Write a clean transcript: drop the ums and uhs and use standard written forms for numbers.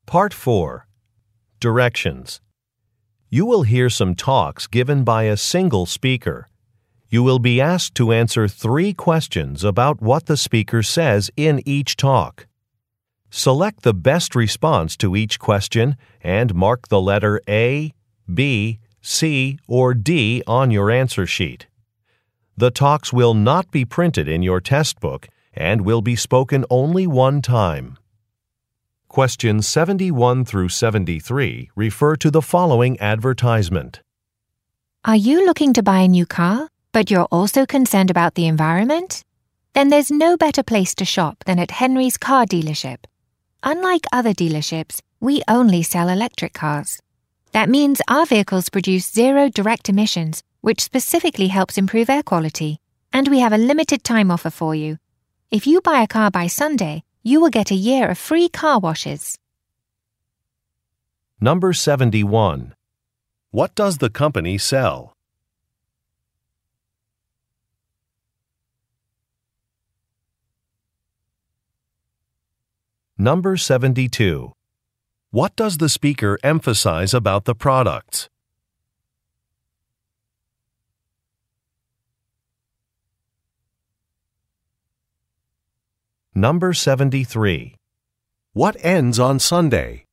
Part 4. Directions. You will hear some talks given by a single speaker. You will be asked to answer 3 questions about what the speaker says in each talk. Select the best response to each question and mark the letter A, B, C, or D on your answer sheet. The talks will not be printed in your test book and will be spoken only one time. Questions 71 through 73 refer to the following advertisement. Are you looking to buy a new car, but you're also concerned about the environment? Then there's no better place to shop than at Henry's Car Dealership. Unlike other dealerships, we only sell electric cars. That means our vehicles produce 0 direct emissions, which specifically helps improve air quality. And we have a limited time offer for you. If you buy a car by Sunday, you will get a year of free car washes. Number 71. What does the company sell? Number 72. What does the speaker emphasize about the products? Number 73. What ends on Sunday?